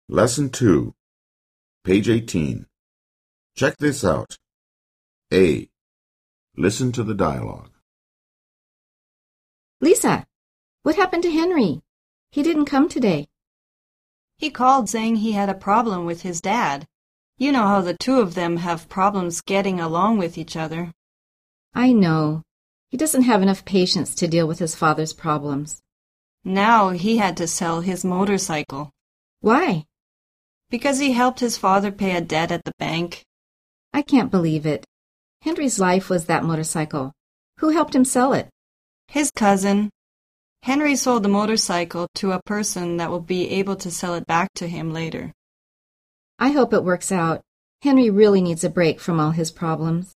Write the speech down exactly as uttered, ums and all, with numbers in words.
Lesson two, page eighteen. Check this out. A. Listen to the dialogue. Lisa, what happened to Henry? He didn't come today. He called saying he had a problem with his dad. You know how the two of them have problems getting along with each other. I know. He doesn't have enough patience to deal with his father's problems. Now he had to sell his motorcycle. Why? Because he helped his father pay a debt at the bank. I can't believe it. Henry's life was that motorcycle. Who helped him sell it? His cousin. Henry sold the motorcycle to a person that will be able to sell it back to him later. I hope it works out. Henry really needs a break from all his problems.